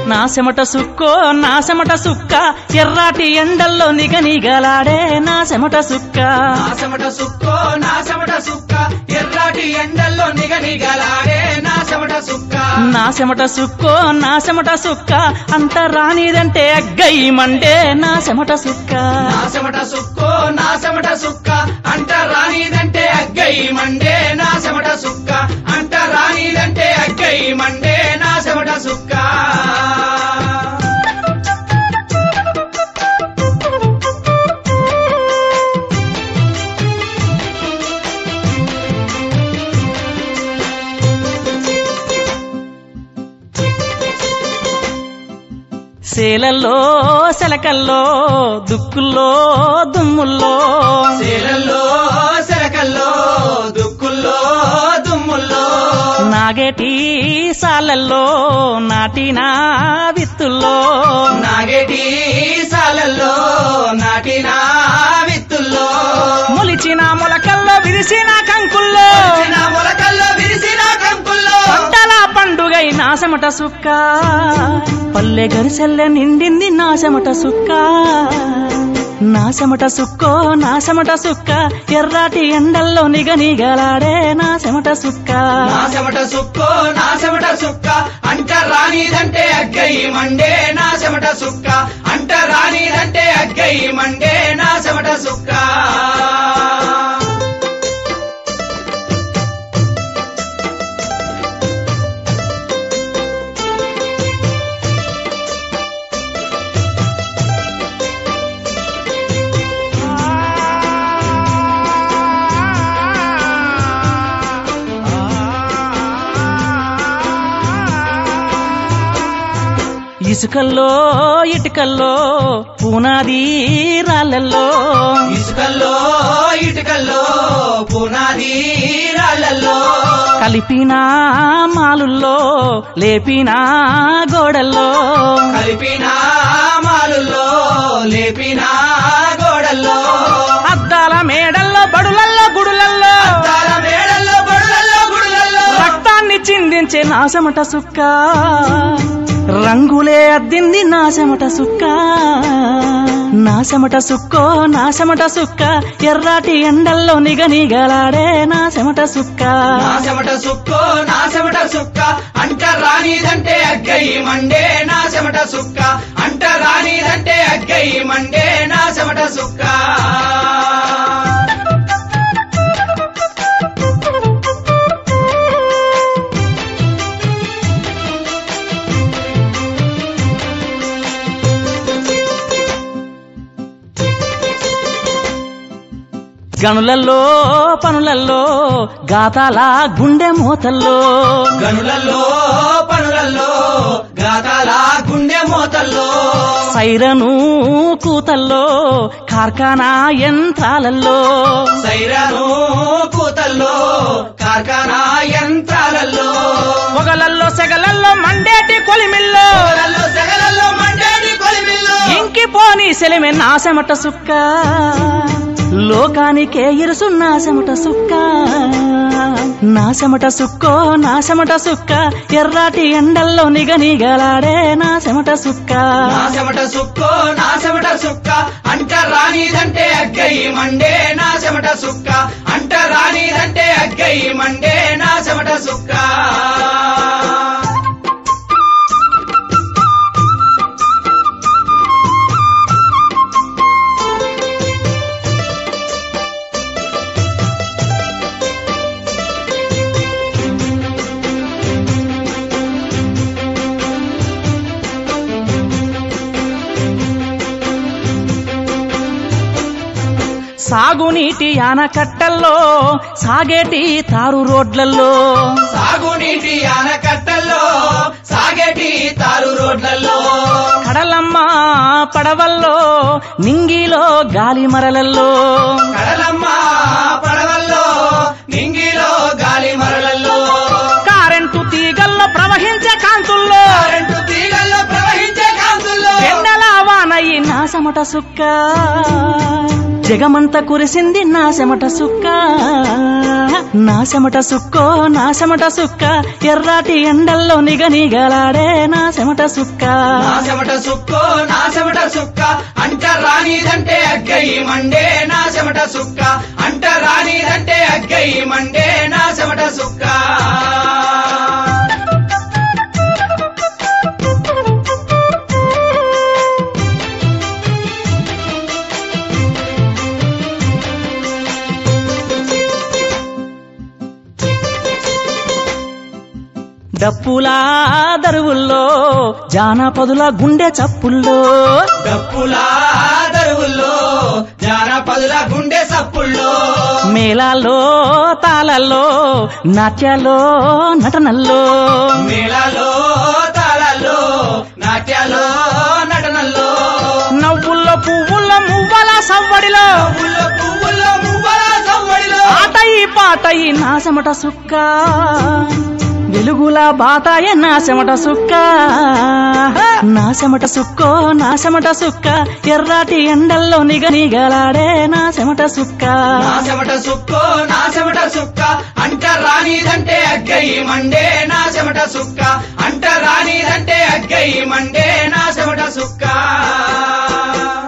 నా చెమట సుక్కో నా చెమట సుక్క ఎర్రాటి ఎండల్లో నిగనిగలాడే నా చెమట సుక్క నా చెమట సుక్కో నా చెమట సుక్క ఎర్రాటి ఎండల్లో నిగనిగలాడే నా చెమట సుక్క నా చెమట సుక్కో నా చెమట సుక్క అంత రానిదంటే అగ్గయి మండే నా చెమట సుక్క నా చెమట సుక్కో నా చెమట సుక్క అంట రానిదంటే అగ్గయి మండే నా చెమట సుక్క అంట రానిదంటే అగ్గయి మండే నా చెమట సుక్క సేలల్లో సెలకల్లో దుక్కుల్లో దుమ్ముల్లో సేలల్లో సెలకల్లో దుక్కుల్లో దుమ్ముల్లో నాగేటి సాలల్లో నాటిన విత్తుల్లో నాగేటి సాలల్లో నాటిన విత్తుల్లో మొలిచిన మొలకల్లో విరిసిన కంకుల్లో నా మొలకల్లో విరిసిన కంకుల్లో పంటల పండుగై నా చెమట సుక్క పల్లె గరిసెల్లె నిండింది నా చెమట సుక్క నా చెమట సుక్కో నా చెమట సుక్క ఎర్రాటి ఎండల్లో నిగనిగలాడే నా చెమట సుక్క నా చెమట సుక్కో నా చెమట సుక్క అంట రానిదంటే అగ్గయి మండే నా చెమట సుక్క అంట రానిదంటే అగ్గయి మండే నా చెమట సుక్క ఇసుకల్లో ఇటుకల్లో పునాది రాళ్ళల్లో ఇసుకల్లో ఇటుకల్లో పునాది రాళ్ళల్లో కలిపిన మాలుల్లో లేపిన గోడల్లో కలిపిన మాలుల్లో లేపిన గోడల్లో అద్దాల మేడల్లో బడులల్లో గుడులల్లో అద్దాల మేడల్లో బడులల్లో గుడులల్లో రక్తాన్ని చిందించే నా చెమట సుక్క రంగులే అద్దింది నా చెమట సుక్క నా చెమట సుక్కో నా చెమట సుక్క ఎర్రాటి ఎండల్లో నిగనిగలాడే నా చెమట సుక్క నా చెమట సుక్కో నా చెమట సుక్క అంట రానిదంటే అగ్గయి మండే నా చెమట సుక్క అంట రానిదంటే అగ్గయి మండే నా చెమట సుక్క గనులల్లో పనులల్లో గాతాల గుండె మోతల్లో గనులల్లో పనులల్లో గాతాల గుండె మోతల్లో సైరను కూతల్లో కార్ఖానా యంత్రాలలో సైరను కూతల్లో కార్ఖానా యంత్రాలలో పొగలల్లో సెగలల్లో మండేటి కొలిమిల్లో పొగలల్లో సెగలల్లో మండేటి కొలిమిల్లో ఇంకిపోని సెలిమె నా చెమట సుక్క లోకానికే ఇరుసు నా చెమట సుక్క నా చెమట సుక్కో నా చెమట సుక్క ఎర్రాటి ఎండల్లో నిగనిగలాడే నా చెమట సుక్క నా చెమట సుక్కో నా చెమట సుక్క అంట రానిదంటే అగ్గయి మండే నా చెమట సుక్క అంట రానిదంటే అగ్గయి మండే నా చెమట సుక్క సాగునీటి ఆనకట్టల్లో సాగేటి తారు రోడ్లలో సాగునీటి ఆనకట్టల్లో సాగేటి తారు రోడ్లలో కడలమ్మ పడవల్లో నింగిలో గాలి మరలల్లో కడలమ్మ పడవల్లో నింగిలో గాలి మరలల్లో కరెంటు తీగల్లో ప్రవహించే కాంతుల్లో కరెంటు తీగల్లో ప్రవహించే కాంతుల్లో ఎండల వానయి నా చెమట సుక్క జగమంత కురిసింది నా చెమట సుక్క నా చెమట సుక్కో నా చెమట సుక్క ఎర్రాటి ఎండల్లో నిగనిగలాడే నా చెమట సుక్క నా చెమట సుక్కో నా చెమట సుక్క అంట రానిదంటే అగ్గయి మండే నా చెమట సుక్క అంట రానిదంటే అగ్గయి మండే నా చెమట సుక్క డప్పులా దరువుల్లో జానపదుల గుండె చప్పుల్లో డప్పులా దరువుల్లో జానపదుల గుండె సప్పుల్లో మేళాల్లో తాళల్లో నాట్యాల్లో నటనల్లో మేళాలో తాళాల్లో నాట్యాలో నటనల్లో నవ్వుల్లో పువ్వుల్లో మువ్వల సవ్వడిలో పువ్వుల్లో మువ్వల సవ్వడిలో ఆటయి పాటయి నా చెమట సుక్క వెలుగుల బాతాయ నా చెమట సుక్క నా చెమట సుక్కో నా చెమట సుక్క ఎర్రాటి ఎండల్లో నిగనిగలాడే నా చెమట సుక్క నా చెమట సుక్కో నా చెమట సుక్క అంట రానిదంటే అగ్గయి మండే నా చెమట సుక్క అంట రానిదంటే అగ్గయి మండే నా చెమట సుక్క